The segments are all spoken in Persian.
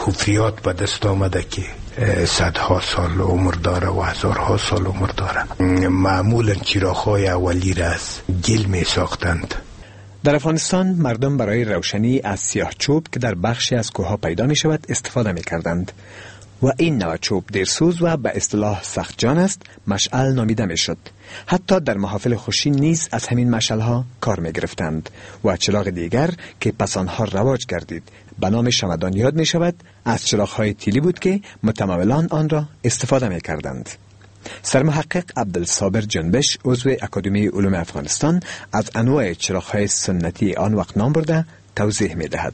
کفریات به دست آمده که صدها سال عمر داره و هزارها سال عمر داره. معمولا چراغ‌های اولی را از گل می ساختند. در افغانستان مردم برای روشنی از سیاه چوب که در بخشی از کوهها پیدا می شود استفاده می کردند و این نوع چوب دیرسوز و به اصطلاح سخت جان است، مشعل نامیده می شد. حتی در محافل خوشی نیز از همین مشعلها کار می گرفتند و چراغ دیگر که پس آنها رواج گردید به نام شمعدان یاد می شود، از چراغ‌های تیلی بود که متمولان آن را استفاده می کردند. سرمحقق عبدالصابر جنبش عضو اکادمی علوم افغانستان از انواع چراغ‌های سنتی آن وقت نام برده توضیح می دهد.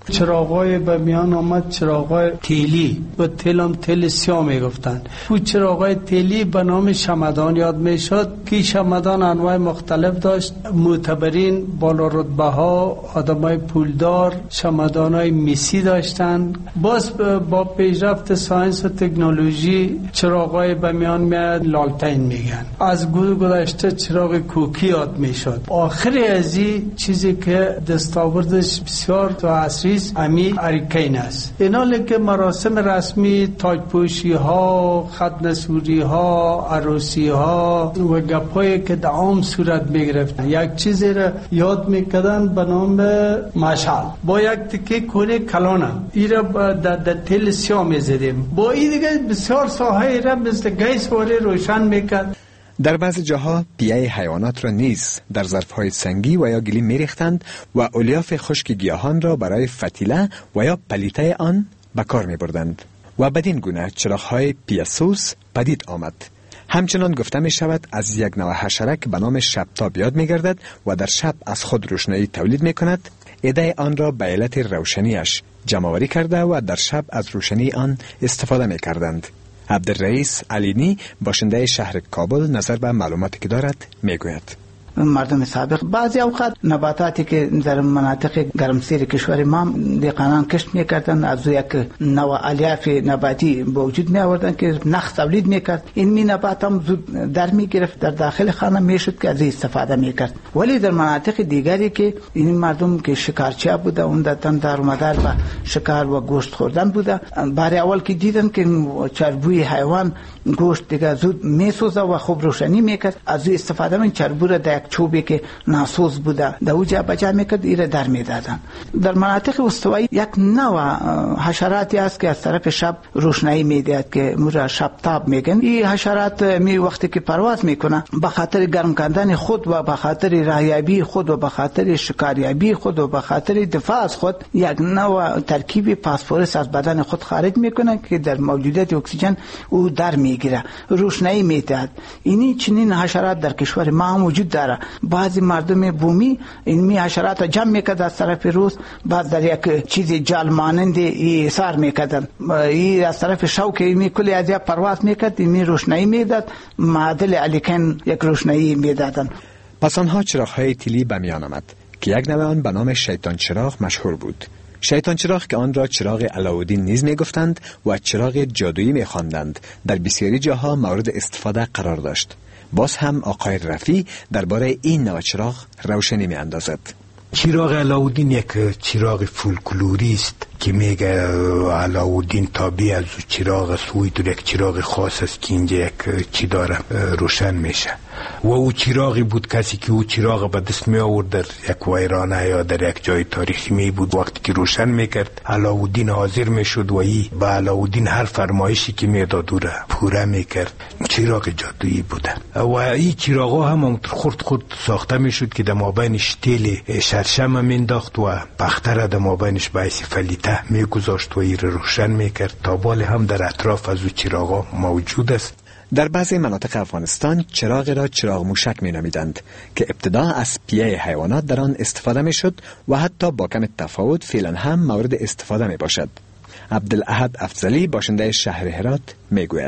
چراغای به میان آمد چراغای تیلی و تیلم تیل سیاه می گفتن. او چراغای تیلی به نام شمعدان یاد می شد که شمعدان انواع مختلف داشت. معتبرین بالا رتبه ها آدمای پولدار شمعدان های میسی داشتن. باز با پیشرفت ساینس و تکنولوژی چراغای به میان میاد لالتین میگن. از گذشته چراغ کوکی یاد می شد. آخری از این چیزی که دستاوردش بسیار تو عصری امی اریکین است. اینا لکه مراسم رسمی تاجپوشی ها، ختنسوری ها، عروسی ها و گپایی که در عام صورت میگرفتن. یک چیزی را یاد میکردن به نام مشعل با یک تکه کوره کلانه ای را در تیل سیاه میزدیم. با این دیگه بسیار ساحه را مثل گیس واره روشن میکرد. در بعض جاها پیه حیوانات را نیز در ظرف‌های سنگی و یا گلی می‌ریختند و الیاف خشک گیاهان را برای فتیله و یا پلیته آن به کار می‌بردند و بدین گونه چراغ‌های پیه‌سوز پدید آمد. همچنان گفته می‌شود از یک نوع حشره به نام شبتاب یاد می‌گردد و در شب از خود روشنایی تولید می‌کند. عده آن را به علت روشنیش جمع‌آوری کرده و در شب از روشنی آن استفاده می‌کردند. عبدالرئیس علینی باشنده شهر کابل نظر به معلوماتی که دارد میگوید. مردم سابق بعضی اوقات نباتاتی که در مناطق گرمسیر کشور ما دهقانان کشت میکردن از یک نوع الیاف نباتی به وجود می آوردن که نخ تولید میکرد. این می نبات هم زود در میگرفت در داخل خانه میشد که از استفاده میکرد. ولی در مناطق دیگری که این مردم که شکارچی بوده عمدتاً در مدار به شکار و گوشت خوردن بوده، برای اول که دیدن که چربوی حیوان گوشت دیگه زود میسوزه و خوب روشنی میکرد، از استفاده من چربو را در چوبی که ناسوز بوده در اوجا بجا میکرد ایره در میدادن. در مناطق استوایی یک نوع حشراتی است که از طرف شب روشنایی میدهد که مورا شبتاب میگن. این حشرات می وقتی که پرواز میکنه به خاطر گرم کردن خود و به خاطر راهیابی خود و به خاطر شکاریابی خود و به خاطر دفاع از خود یک نوع ترکیب فسفرس از بدن خود خارج میکنه که در موجودیت اکسیژن او در میگیره، روشنایی میدهد. اینی چنین حشرات در کشور ما هم وجود داره. بعضی مردم بومی این می حشرات جمع میکرد از طرف روز، بعد در یک چیز جال مانند ایثار میکردن. این از طرف شوک می کلی از یک پرواز میکرد، این می روشنایی میداد، معادل الیکن یک روشنایی میدادن. پس آنها چراغ‌های تیلی به میان آمد که یک نوع آن به نام شیطان چراغ مشهور بود. شیطان چراغ که آن را چراغ علاءالدین نیز میگفتند و چراغ جادویی میخواندند در بسیاری جاها مورد استفاده قرار داشت. باز هم آقای رفی درباره این نوع چراغ روشنی می‌اندازد. چراغ علاءالدین یک چراغ فولکلوری است که میگه علاءالدین تابع از چراغ سوید، یک چراغ خاص است که اینجا یک چی داره روشن میشه و او چراغی بود کسی که او چراغ به دست می آورد در یک ویرانه یا در یک جای تاریخی می بود، وقتی که روشن میکرد علاءالدین حاضر میشد و ای به علاءالدین هر فرمایشی که میداد او را پوره میکرد. چراغ جادویی بوده و این چراغا هم خرد ساخته میشد که در مابین شتیل شرشم مینداخت و بختر در مابینش باعث فلیته میگذاشت و ای را روشن میکرد. تابال هم در اطراف از او چراغا موجود است. در بعضی مناطق افغانستان چراغ را چراغ موشک می نامیدند که ابتدا از پیه حیوانات در آن استفاده می شد و حتی با کم تفاوت فعلا هم مورد استفاده می باشد. عبدالاحد افضلی باشنده شهر هرات می گوید.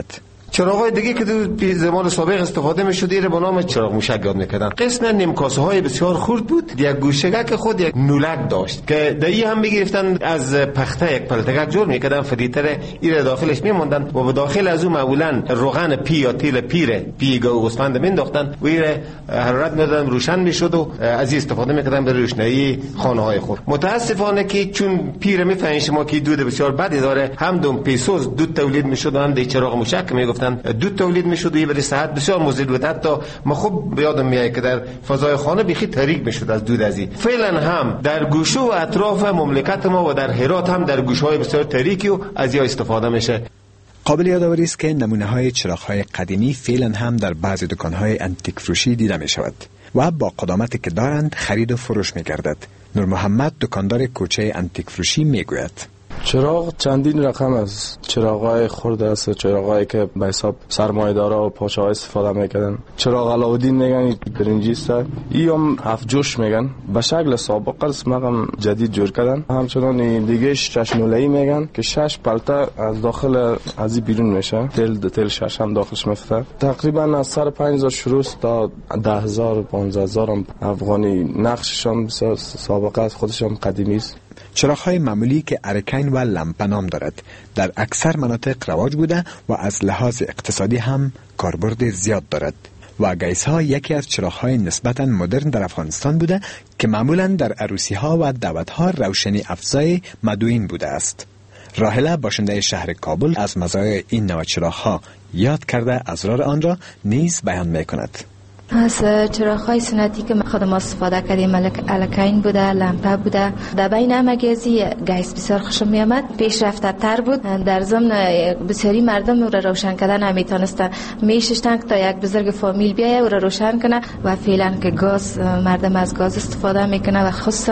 چراغ‌های دیگه که در زمان سابق استفاده می‌شد ایره به نام چراغ موشک یاد می‌کردن. قسم نیمکاسه‌های بسیار خرد بود، یک گوشگک خود یک نولک داشت که دایی هم می‌گرفتن از پخته یک پلتگک جور می‌کردن، فدیتر ایره داخلش می‌موندن و به داخل از اون معمولاً روغن پی یا تیل پی گوسفند می‌انداختن و ایره حرارت می‌دادن، روشن می‌شد و از این استفاده می‌کردن برای روشنایی خانه‌های خود. متأسفانه که چون پیر می‌فهمید شما که دود بسیار بدی داره، هم دم پیسوز دود تولید می‌شد و هم دی چراغ موشک می‌گفتن دود تولید می‌شد و برای صحت بسیار مضر بود. حتی ما خوب یادم میاد که در فضای خانه بخی تاریک می‌شد از دود ازی. فعلا هم در گوشه و اطراف مملکت ما و در هرات هم در گوشه‌های بسیار تاریکی و از یا استفاده میشه. قابل یادآوری است که نمونه‌های چراغ‌های قدیمی فعلا هم در بعضی دکان‌های انتیک فروشی دیده می‌شود و با قدامتی که دارند خرید و فروش می‌گردد. نور محمد دکاندار کوچه انتیک فروشی میگوید: چراغ چندین رقم است. چراغ‌های خرد است، چراغ‌هایی که به حساب سرمایه‌دارا و پاچه‌ها استفاده می‌کردن. چراغ علاودین میگن برنجی است. هم هفت جوش میگن. به شکل سابق است، مقام جدید جور کردن. همچنان دیگه شش نوله‌ای میگن که 6 پلته از داخل از بیرون میشه. تل 6 هم داخلش میفته. تقریبا از سر 5000 شروع تا 10000 15000 افغانی. نقششون بسیار سابقه است، خودش هم قدیمی است. چراغ‌های معمولی که ارکین و لمپه نام دارد در اکثر مناطق رواج بوده و از لحاظ اقتصادی هم کاربرد زیاد دارد و گیس‌ها یکی از چراغ‌های نسبتاً مدرن در افغانستان بوده که معمولاً در عروسی‌ها و دعوت‌ها روشنی افزای مدوین بوده است. راهله باشنده شهر کابل از مزایای این نوع چراغ‌ها یاد کرده اسرار آن را نیز بیان می‌کند. از چراغ‌های سنتی که خودم استفاده کردیم الکین بوده، لمپه بوده. در بین همگیزی گیس بسیار خوشم میامد، پیشرفته تر بود. در ضمن بسیاری مردم او را روشن کردن نمیتونستن، میششتن تا یک بزرگ فامیل بیایه او را روشن کنه و فعلا که گاز مردم از گاز استفاده میکنه و خصوصا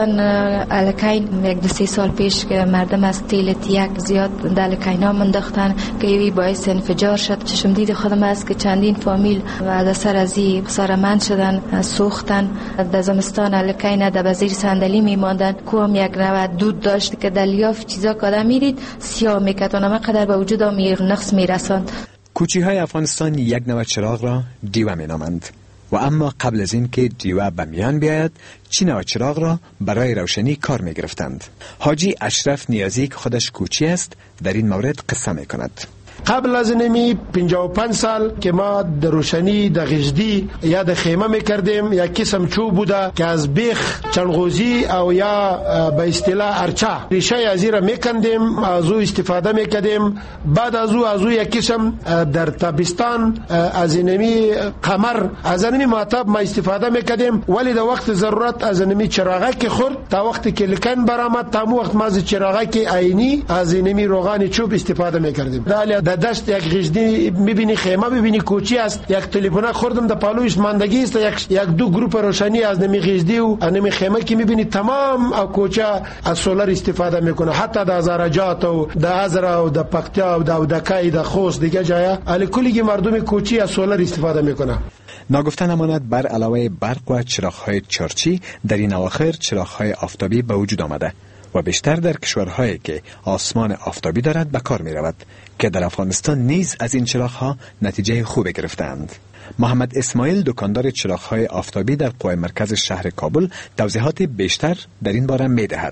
الکین یک 2-3 سال پیش که مردم از تیل تیک زیاد در الکینا منداختن که یوی باعث انفجار شد. چشم دید خودم است که چندین فامیل و از سر ازی من شدن، سوختن. در زمستان الکین در بزیر صندلی میماندن. کوم یک نوع دود داشت که در لیاف چیزا که آدم میرید سیاه میکرد و نمقدر به وجود نقص میرساند. کوچی‌های افغانستان یک نوع چراغ را دیوه مینامند و اما قبل از این که دیوه به میان بیاید چی نوع چراغ را برای روشنی کار میگرفتند. حاجی اشرف نیازی که خودش کوچی است در این مورد قصه میکند. قبل از نمی 55 سال که ما در روشنی در غجدی یا در خیمه میکردیم، یک قسم چوب بوده که از بیخ چنگوزی او یا به اصطلاح ارچه ریشه از این را میکندیم، از او استفاده میکردیم. بعد از او یک قسم در تابستان از اینمی قمر از اینمی ماتب ما استفاده میکردیم، ولی در وقت ضرورت از اینمی چراغه که خورد تا وقتی که لکن برآمد تا وقت ما از چراغه که عینی از اینمی روغن چوب استفاده میکردیم. در دشت یک غجدی میبینی، خیمه میبینی کوچی است، یک تلفن خوردم در پالویش ماندگی است، یک دو گروپ روشنی از نمی غجدی و نمی خیمه که میبینی تمام او کوچه از سولر استفاده میکنه، حتی در زرجات و در ازرا و در پکتیا و در دکای در خوست دیگه جایا علی کلی مردم کوچی از سولر استفاده میکنه. ناگفته نماند بر علاوه برق و چراغ‌های چارچی در این اواخر چراغ‌های آفتابی به وجود آمده و بیشتر در کشورهایی که آسمان آفتابی دارد به کار می رود که در افغانستان نیز از این چراغ‌ها نتیجه خوب گرفتند. محمد اسماعیل دکاندار چراغ‌های آفتابی در قوه مرکز شهر کابل توضیحات بیشتر در این باره می دهد.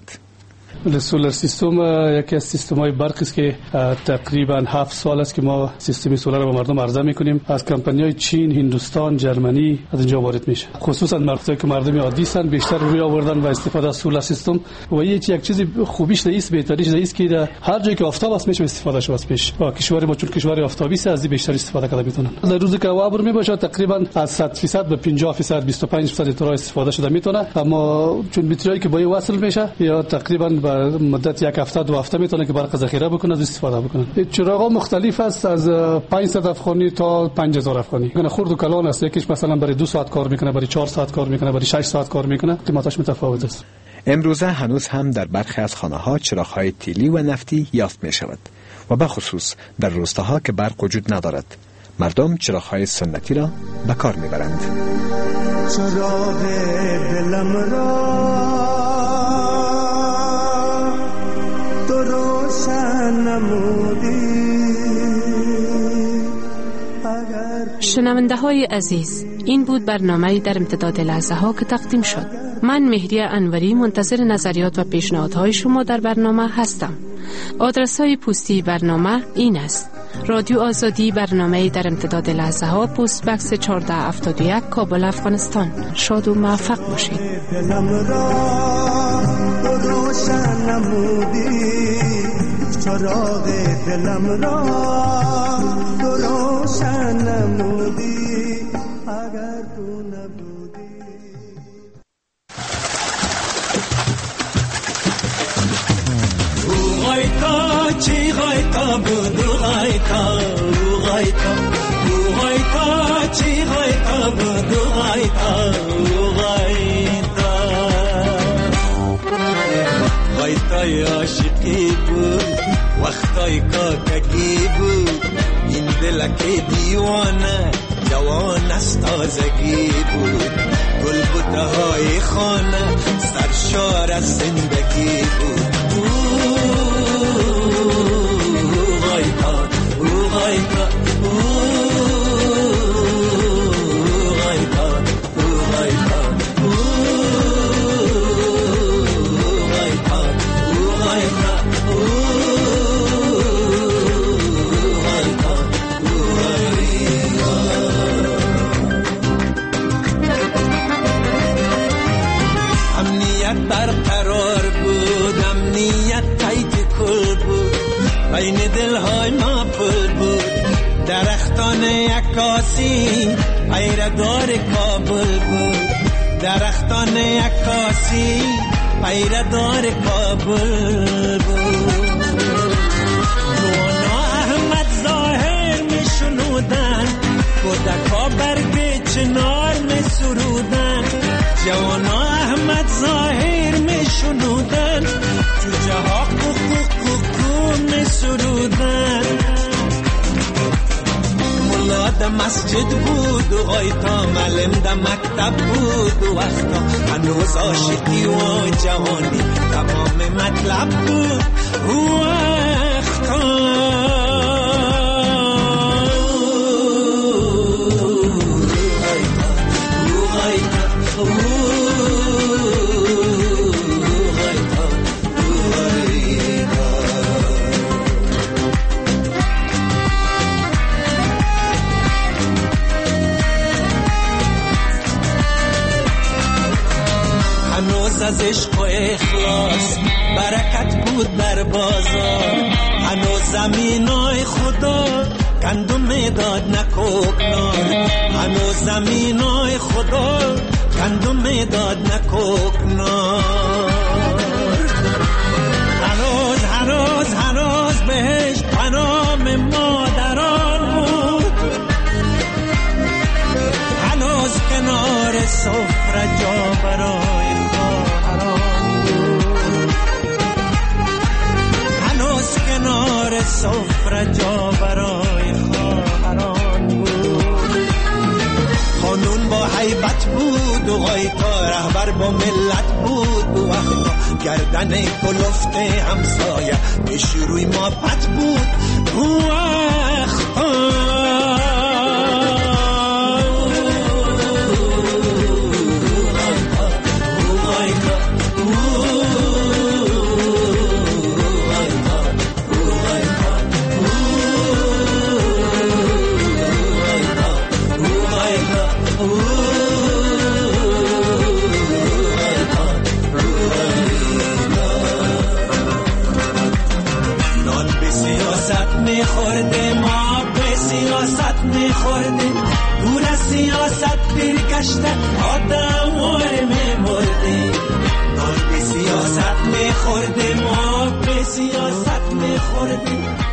سولر سیستم یکی از سیستم‌های برق است که تقریبا 7 سال است که ما سیستم سولر رو به مردم عرضه می‌کنیم. از کمپانی‌های چین، هندوستان، جرمنی از اینجا وارد میشه. خصوصا مرکزی که مردم عادی هستند بیشتر روی آوردن و استفاده از سولر سیستم و یک چیز خوبیش نیست، بهتریش نیست که در هر جایی که آفتاب است میشه استفاده شو است پیش. با کشور ما چون کشور آفتابی است از این بیشتر استفاده کرده میتونن. در روزی که هوا می باشه تقریبا از 100% به 50% 25% اطلاع استفاده شده میتونه، اما چون بطریایی که با وصل میشه یا تقریبا مدت یک هفته 2 هفته میتونه که برق ذخیره بکنه از استفاده بکنن. چراغا مختلف است، از 500 افغانی تا 5000 افغانی. یعنی خرد و کلان است، یکیش مثلا برای 2 ساعت کار میکنه، برای 4 ساعت کار میکنه، برای 6 ساعت کار میکنه، قیمتش متفاوت است. امروزه هنوز هم در برخی از خانه‌ها چراغ‌های تیلی و نفتی یافت میشود و به خصوص در روستاها که برق وجود ندارد مردم چراغ‌های سنتی را به کار میبرند. چراغ دلم را تو روشن نمودی، شنونده های عزیز، این بود برنامه در امتداد لحظه ها که تقدیم شد. من مهریه انوری منتظر نظریات و پیشنهادهای شما در برنامه هستم. آدرس های پستی برنامه این است: رادیو آزادی، برنامه در امتداد لحظه ها، پست بکس 1471 کابل، افغانستان. شاد و موفق باشید. دلم را روشن نمودی، چراغ دلم را روشن نمودی، اگر تو نبودی. غایتا چی غایتا بود غایتا غایتا غایتا چی غایتا بود غایتا غایتا غایتای عاشقی بود، وقتای کاکگی بود، این دلک دیوانه جوان است تازگی بود، گل بوته های خانه سرشار از زندگی بود. غایتا غایتا برقرار بود، امنیت تایید کل بود، بین دلهای ما پل بود، درختان عکاسی پیردار کابل بود، درختان عکاسی پیردار کابل بود. نوانا احمد ظاهر می شنودن، کودکا برگ چنار می سرودن، جوانا احمد ظاهر می شنودن، جوجه ها کوکو می سرودن. ملا ده مسجد بود و غایتا، معلم ده مکتب بود و وقتا، هنوز عاشقی و جوانی تمام مطلب بود و وقتا. از عشق و اخلاص برکت بود در بازار، هنوز زمینای خدا گندم داد نکوکنار، هنوز زمینای خدا گندم داد نکوکنار. هنوز بهش پنام مادران بود، هنوز کنار سفره جا برای کنار سفره جا برای خواهران بود. خانون با حیبت بود و غایتا رهبر با ملت بود و وقتا گردن کلفت همسایه پیش روی ما پت بود و وقتا. میخورده ما به سیاست میخورده، دور از سیاست پیر گشته آدم میمرده. نان به سیاست میخورده ما به سیاست میخورده،